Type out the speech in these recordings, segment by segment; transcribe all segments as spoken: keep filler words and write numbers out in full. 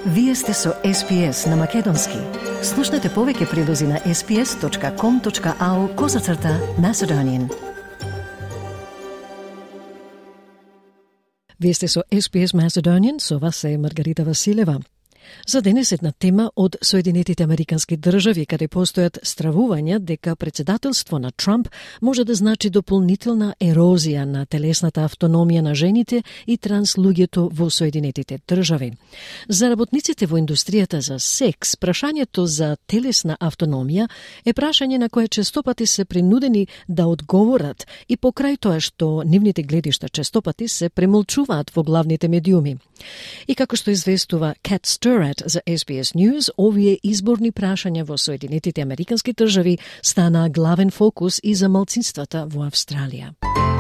Вие сте со Ес Би Ес на Македонски. Слушнете повеќе прилози на ес би ес точка ком точка ау козацрта Macedonian. Вие сте со Ес Би Ес Macedonian, со вас е Маргарита Василева. За денес една тема од Соединетите Американски држави, каде постојат стравувања дека председателство на Трамп може да значи дополнителна ерозија на телесната автономија на жените и транслуѓето во Соединетите држави. За работниците во индустријата за секс, прашањето за телесна автономија е прашање на кое честопати се принудени да одговорат и покрај тоа што нивните гледишта честопати се премолчуваат во главните медиуми. И како што известува Кат Стерат за Ес Би Ес News, овие изборни прашања во Соединетите Американски држави стана главен фокус и за малцинствата во Австралија.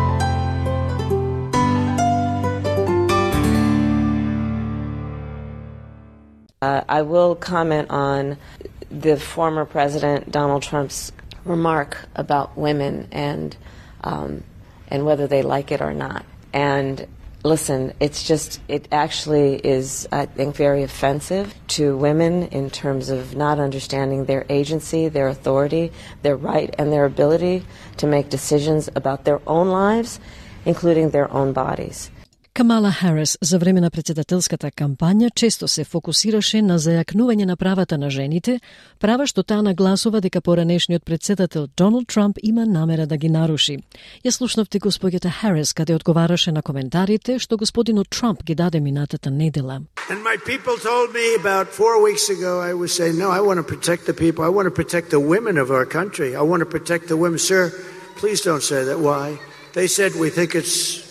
Uh, I will comment on the former President Donald Trump's remark about women and um, and whether they like it or not. And listen, it's just, it actually is, I think, very offensive to women in terms of not understanding their agency, their authority, their right, and their ability to make decisions about their own lives, including their own bodies. Камала Харис за време на председателската кампања често се фокусираше на зајакнување на правата на жените, права што таа нагласува дека поранешниот председател Доналд Трамп има намера да ги наруши. Ја слушнавте господјата Харис каде одговараше на коментарите што господинот Трамп ги даде минатата недела. And my people told me about four weeks ago, I was saying, no, I want to protect the people. I want to protect the women of our country. I want to protect the women. Sir, please don't say that. Why? They said, we think it's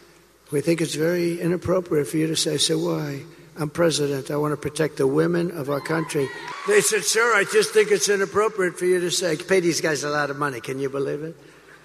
We think it's very inappropriate for you to say, so why? I'm president. I want to protect the women of our country. They said, sir, I just think it's inappropriate for you to say, pay these guys a lot of money. Can you believe it?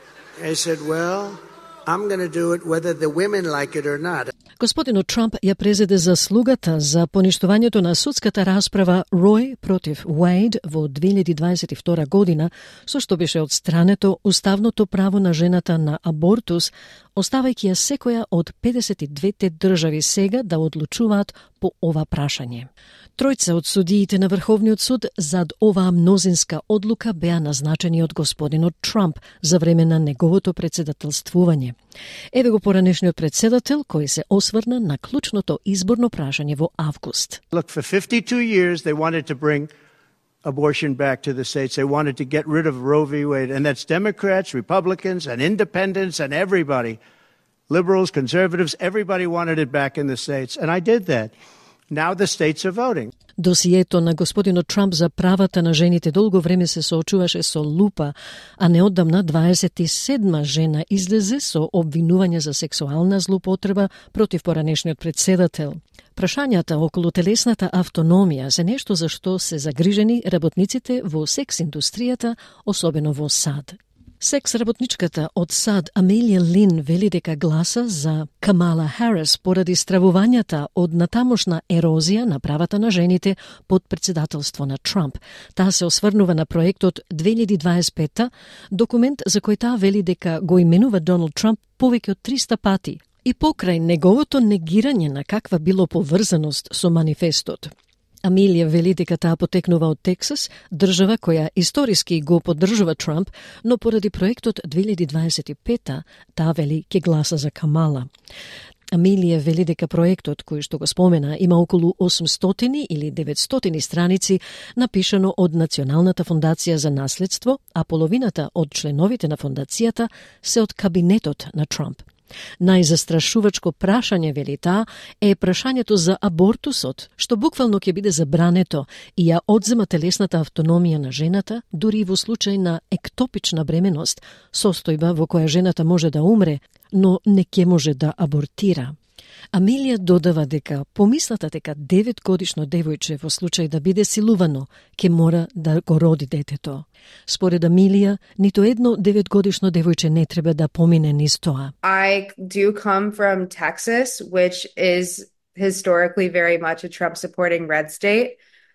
I said, well, I'm going to do it whether the women like it or not. Господинот Трамп ја презеде заслугата за поништувањето на судската расправа Рој против Уейд во две илјади дваесет и втора година, со што беше отстрането уставното право на жената на абортус, оставајќи ја секоја од педесет и двете држави сега да одлучуваат по ова прашање. Тројца од судиите на Врховниот суд зад оваа мнозинска одлука беа назначени од господинот Трамп за време на неговото председателствување. Еве го поранешниот председател кој се осврна на клучното изборно прашање во август. Look, for fifty-two years they wanted to bring abortion back to the states. They wanted to get rid of Roe v. Wade, and that's Democrats, Republicans, and independents, and everybody. Liberals, conservatives, everybody wanted it back in the states, and I did that. Now the states are voting. Досието на господинот Трамп за правата на жените долго време се соочуваше со лупа, а неодамна дваесет и седма жена излезе со обвинување за сексуална злоупотреба против поранешниот председател. Прашањата околу телесната автономија се нешто за што се загрижени работниците во секс индустријата, особено во САД. Секс работничката од САД Амелија Лин вели дека гласа за Камала Харис поради стравувањата од натамошна ерозија на правата на жените под председателство на Трамп. Таа се осврнува на проектот две илјади дваесет и пета, документ за кој таа вели дека го именува Доналд Трамп повеќе од триста пати и покрај неговото негирање на каква било поврзаност со манифестот. Амелија вели дека таа потекнува од Тексас, држава која историски го поддржува Трамп, но поради проектот две илјади дваесет и пета, таа вели ќе гласа за Камала. Амелија вели дека проектот кој што го спомена има околу осумстотини или деветстотини страници, напишано од Националната фондација за наследство, а половината од членовите на фондацијата се од кабинетот на Трамп. Најзастрашувачко прашање, вели таа, е прашањето за абортусот, што буквално ќе биде забрането и ја одзема телесната автономија на жената, дури и во случај на ектопична бременост, состојба во која жената може да умре, но не ќе може да абортира. Амелија додава дека помислата дека деветгодишно девојче во случај да биде силувано ќе мора да го роди детето. Според Амелија, ниту едно деветгодишно девојче не треба да помине низ тоа. I do come from Texas, which is historically very much a Trump-supporting red state,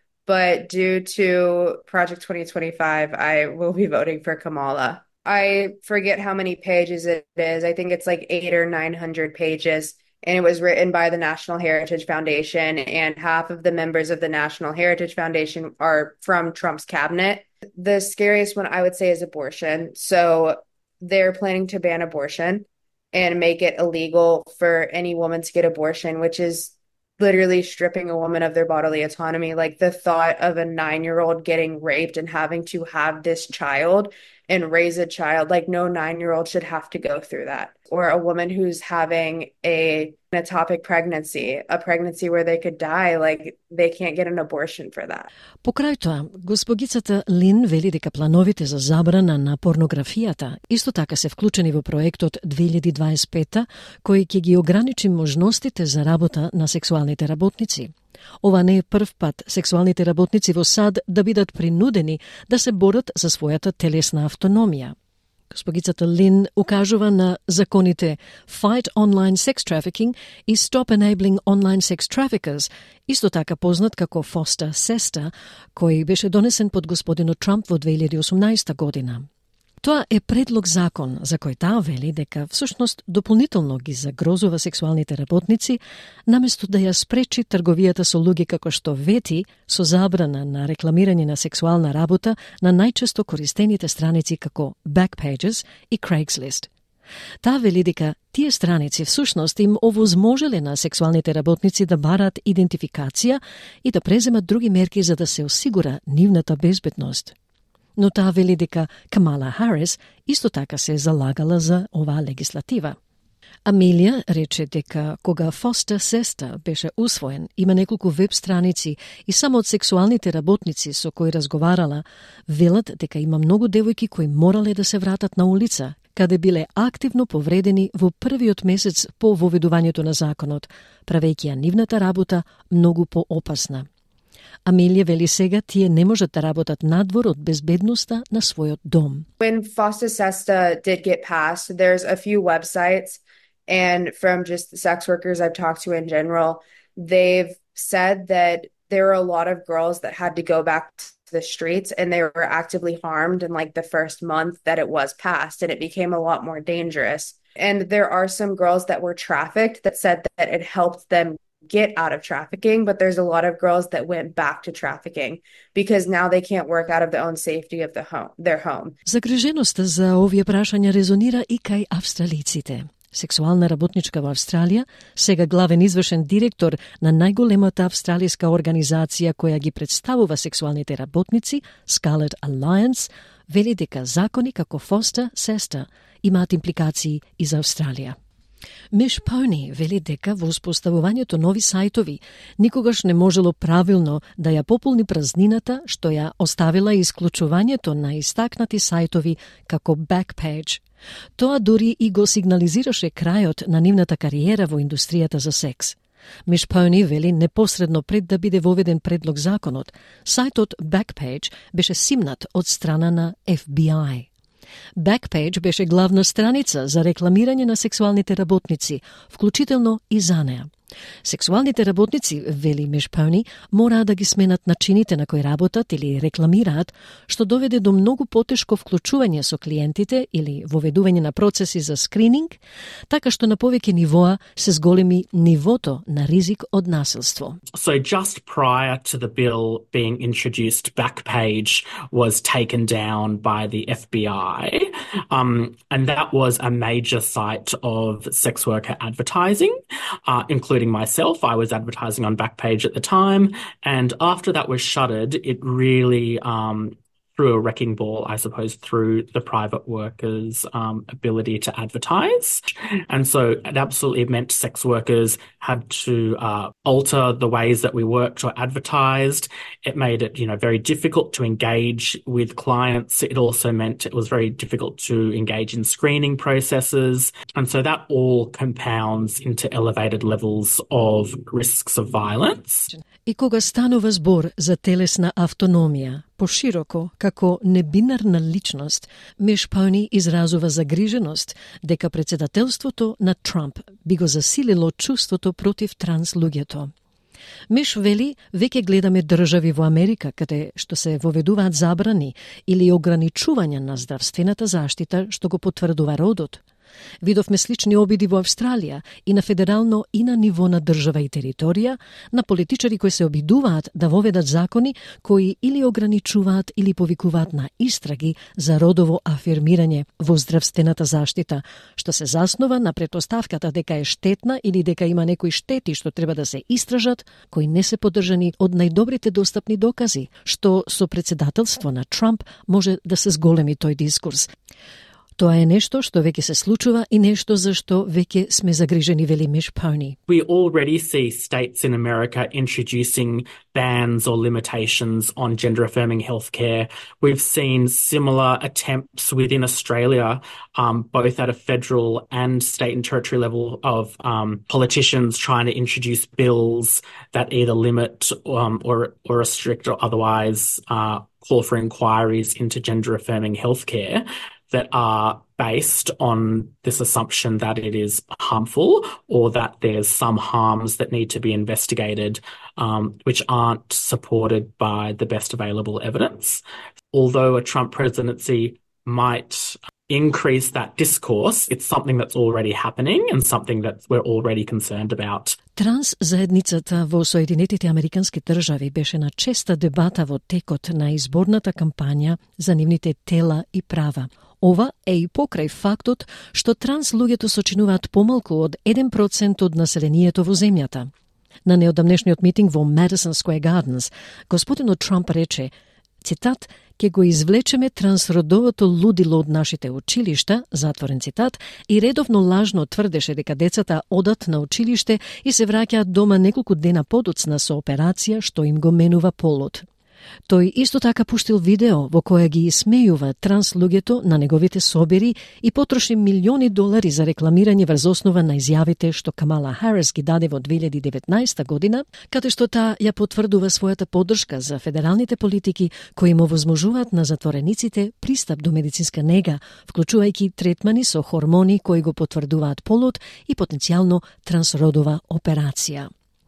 but due to Project twenty twenty-five, I will be voting for Kamala. I forget how many pages it is. I think it's like eight or nine hundred pages. and it was written by the National Heritage Foundation, and half of the members of the National Heritage Foundation are from Trump's cabinet. The scariest one I would say is abortion. So they're planning to ban abortion and make it illegal for any woman to get abortion, which is literally stripping a woman of their bodily autonomy. Like the thought of a nine-year-old getting raped and having to have this child and raise a child, like no nine-year-old should have to go through that. Or a woman who's having a an ectopic pregnancy, a pregnancy where they could die, like they can't get an abortion for that. Покрај тоа, госпогицата Лин вели дека плановите за забрана на порнографијата исто така се вклучени во проектот две илјади дваесет и пета, кој ќе ги ограничи можностите за работа на сексуалните работници. Ова не е прв пат сексуалните работници во САД да бидат принудени да се борат за својата телесна автономија. Госпогицата Лин укажува на законите Fight Online Sex Trafficking и Stop Enabling Online Sex Traffickers, исто така познат како Foster-Sesta, кој беше донесен под господинот Трамп во две илјади и осумнаесета година. Тоа е предлог закон за кој таа вели дека всушност дополнително ги загрозува сексуалните работници, наместо да ја спречи трговијата со луѓе како што вети со забрана на рекламирање на сексуална работа на најчесто користените страници како Backpages и Craigslist. Таа вели дека тие страници всушност им овозможеле на сексуалните работници да бараат идентификација и да преземат други мерки за да се осигура нивната безбедност. Но таа вели дека Камала Харис исто така се залагала за оваа легислатива. Амелија рече дека кога Foster-Sesta беше усвоен, има неколку веб страници и само од сексуалните работници со кои разговарала, велат дека има многу девојки кои морале да се вратат на улица, каде биле активно повредени во првиот месец по воведувањето на законот, правејќи ја нивната работа многу поопасна. Амелија вели сега тие не можат да работат надвор од безбедноста на својот дом. When Foster-Sesta did get passed, there's a few websites, and from just the sex workers I've talked to in general, they've said that there were a lot of girls that had to go back to the streets and they were actively harmed in like the first month that it was passed, and it became a lot more dangerous. And there are some girls that were trafficked that said that it helped them get out of trafficking, but there's a lot of girls that went back to trafficking because now they can't work out of their own safety of the home, their home. Загриженоста за овие прашања резонира и кај австралиците. Сексуална работничка во Австралија, сега главен извршен директор на најголемата австралиска организација која ги представува сексуалните работници, Scarlet Alliance, вели дека закони како Foster-Sesta имаат импликации и за Австралија. Миш Пони вели дека во успоставувањето нови сајтови никогаш не можело правилно да ја пополни празнината што ја оставила исклучувањето на истакнати сајтови како Backpage. Тоа дури и го сигнализираше крајот на нивната кариера во индустријата за секс. Миш Пони вели непосредно пред да биде воведен предлог законот, сајтот Backpage беше симнат од страна на Ф Б I. Backpage беше главна страница за рекламирање на сексуалните работници, вклучително и за неа. Сексуалните работници, вели Миш Пони, мораа да ги сменат начините на кои работат или рекламираат, што доведе до многу потешко вклучување со клиентите или воведување на процеси за скрининг, така што на повеќе нивоа се зголеми нивото на ризик од насилство. So just prior to the bill being introduced, Backpage was taken down by the F B I, um, and that was a major site of sex worker advertising, uh, including myself. I was advertising on Backpage at the time, and after that was shuttered, it really um, threw a wrecking ball, I suppose, through the private workers' um, ability to advertise. And so it absolutely meant sex workers had to uh, alter the ways that we worked or advertised. It made it, you know, very difficult to engage with clients. It also meant it was very difficult to engage in screening processes. And so that all compounds into elevated levels of risks of violence. И кога станува збор за телесна автономија, пошироко, како небинарна личност, Миш Пони изразува загриженост дека председателството на Трамп би го засилило чувството против транс луѓето. Миш вели, веќе гледаме држави во Америка каде што се воведуваат забрани или ограничувања на здравствената заштита што го потврдува родот. Видовме слични обиди во Австралија и на федерално и на ниво на држава и територија, на политичари кои се обидуваат да воведат закони кои или ограничуваат или повикуваат на истраги за родово афирмирање во здравствената заштита, што се заснова на претпоставката дека е штетна или дека има некои штети што треба да се истражат, кои не се поддржани од најдобрите достапни докази, што со председателство на Трамп може да се зголеми тој дискурс. Тоа е нешто што веќе се случува и нешто за што веќе сме загрижени, вели Миш Пауни. We already see states in America introducing bans or limitations on gender-affirming healthcare. We've seen similar attempts within Australia, um, both at a federal and state and territory level, of um, politicians trying to introduce bills that either limit um, or, or restrict or otherwise uh, call for inquiries into gender-affirming healthcare that are based on this assumption that it is harmful or that there's some harms that need to be investigated, um, which aren't supported by the best available evidence. Although a Trump presidency might increase that discourse, it's something that's already happening and something that we're already concerned about. Транс заедницата во Соединетите Американски држави беше на честа дебата во текот на изборната кампања за нивните тела и права. Ова е и покрај фактот што транс луѓето сочинуваат помалку од еден процент од населението во земјата. На неодамнешниот митинг во Madison Square Gardens, господинот Трамп рече, цитат, «Ке го извлечеме трансродовото лудило од нашите училишта», затворен цитат, и редовно лажно тврдеше дека децата одат на училиште и се враќаат дома неколку дена подоцна со операција што им го менува полот. Тој исто така пуштил видео во кое ги исмејува транс луѓето на неговите собери и потроши милиони долари за рекламирање врз основа на изјавите што Камала Харис ги даде во две илјади и деветнаесета година, каде што таа ја потврдува својата поддршка за федералните политики кои му возможуваат на затворениците пристап до медицинска нега, вклучувајќи третмани со хормони кои го потврдуваат полот и потенцијално трансродова операција.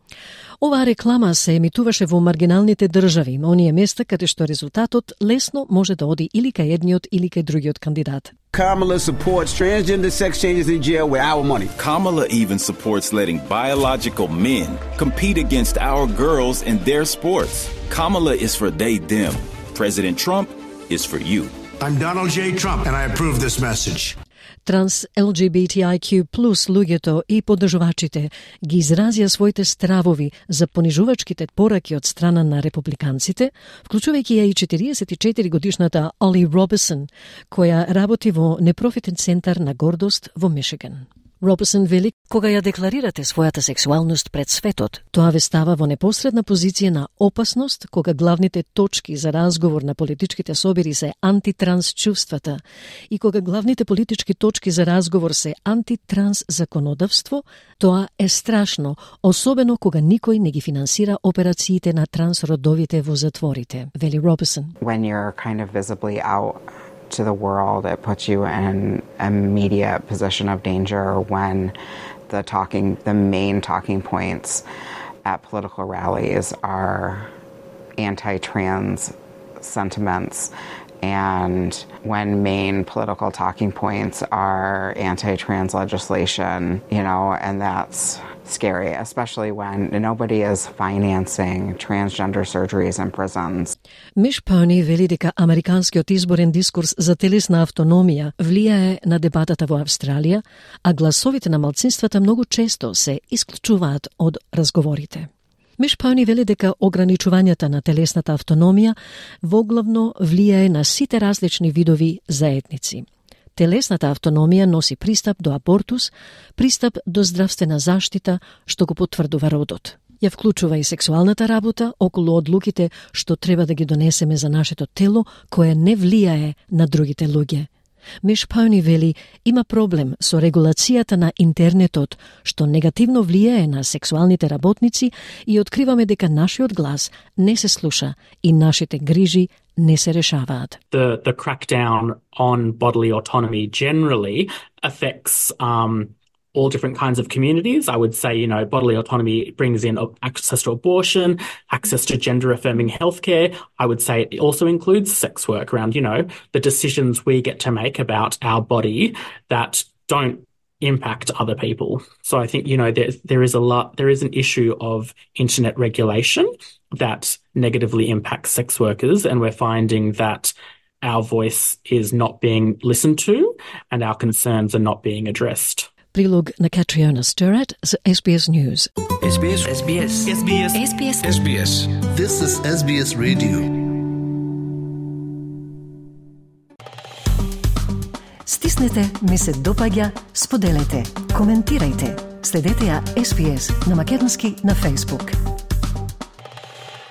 Оваа реклама се емитуваше во маргиналните држави, оние места каде што резултатот лесно може да оди или кај едниот или кај другиот кандидат. Kamala supports transgender sex changes in jail with our money. Kamala even supports letting biological men compete against our girls in their sports. Kamala is for they, them. President Trump is for you. I'm Donald J. Trump, and I approve this message. Транс Ел Джи Би Ти Ај Кју плюс луѓето и поддржувачите ги изразија своите стравови за понижувачките пораки од страна на републиканците, вклучувајќи ја и четириесет и четири годишната Оли Робинсон, која работи во непрофитен центар на гордост во Мишиган. Робинсон вели, кога ја декларирате својата сексуалност пред светот, тоа ве става во непосредна позиција на опасност кога главните точки за разговор на политичките собери се антитранс чувствата и кога главните политички точки за разговор се антитранс законодавство, тоа е страшно, особено кога никој не ги финансира операциите на трансродовите во затворите, вели Робинсон. When you're kind of visibly out to the world, it puts you in an immediate position of danger when the talking, the main talking points at political rallies are anti-trans sentiments, and when main political talking points are anti-trans legislation, you know, and that's scary, especially when nobody is financing transgender surgeries in prisons. Миш Пауни вели дека американскиот изборен дискурс за телесна автономија влијае на дебатата во Австралија, а гласовите на малцинствата многу често се исклучуваат од разговорите. Миш Пауни вели дека ограничувањата на телесната автономија воглавно влијае на сите различни видови заедници. Телесната автономија носи пристап до абортус, пристап до здравствена заштита, што го потврдува родот. Ја вклучува и сексуалната работа околу одлуките што треба да ги донесеме за нашето тело, кое не влијае на другите луѓе. Миш Пауни вели, има проблем со регулацијата на интернетот, што негативно влијае на сексуалните работници и откриваме дека нашиот глас не се слуша и нашите грижи не се решаваат. The, the crackdown on bodily autonomy generally affects um, all different kinds of communities. I would say, you know, bodily autonomy brings in access to abortion, access to gender-affirming healthcare. I would say it also includes sex work around, you know, the decisions we get to make about our body that don't impact other people. So I think, you know, there, there is a lot, there is an issue of internet regulation that negatively impacts sex workers, and we're finding that our voice is not being listened to and our concerns are not being addressed. Prilog na Catriona Sturrat za S B S News. S B S. S B S. S B S. S B S. S B S. This is S B S Radio. Stisnete, mi se dopaѓа, споделете, коментирайте. Следете ја S B S на македонски на Facebook.